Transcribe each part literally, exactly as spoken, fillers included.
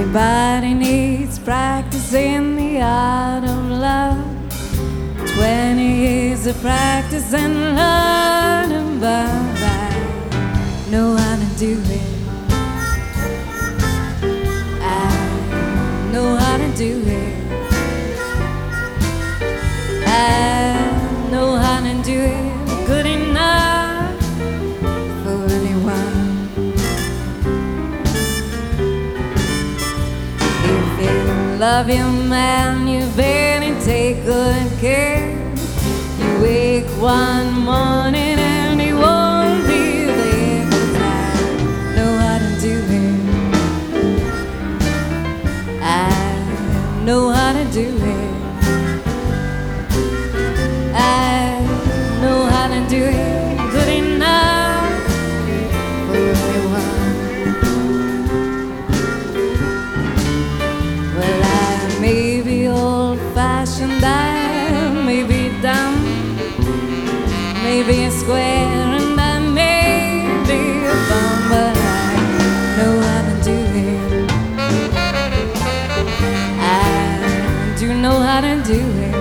Everybody needs practice in the art of love. Twenty years of practice and learning, but I know how to do it. I know how to do it. I know how to do it good enough for anyone. If you love your man, you better take good care. You wake one morning and he won't be there, 'cause I know how to do it. I know how to do it. I know how to do it good enough for everyone. Well, I may be old-fashioned, I may be dumb, maybe a square, and I may be a bum, but I know how to do it. I do know how to do it.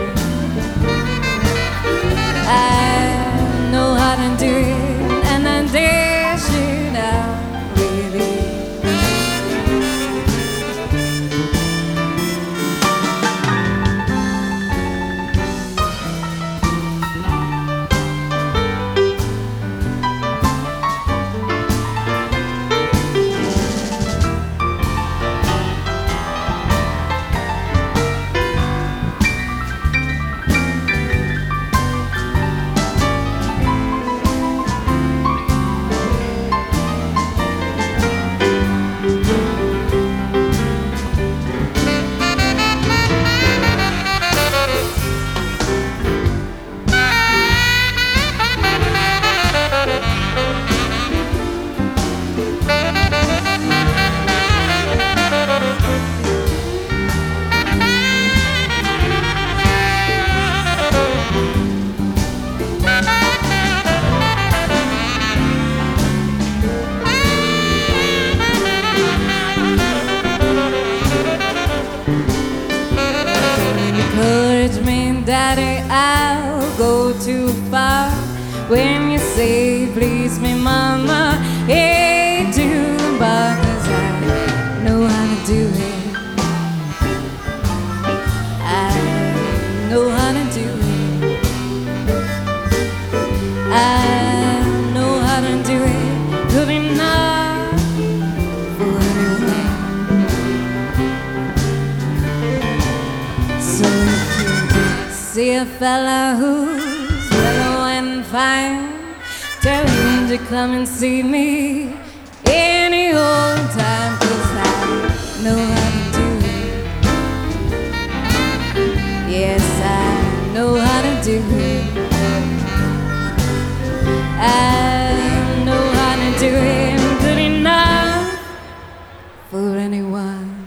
I know how to do it, and I dish it out with it. Encourage me, Daddy, I'll go too far. When you say please me, Mama, ain't too far, 'cause I know how to do it. I know how to do it. I know how to do it good enough for everyone. So if you see a fella who's mellow and fine, tell him to come and see me any old time, 'cause I know how to do it. Yes, I know how to do it. I know how to do it good enough for anyone.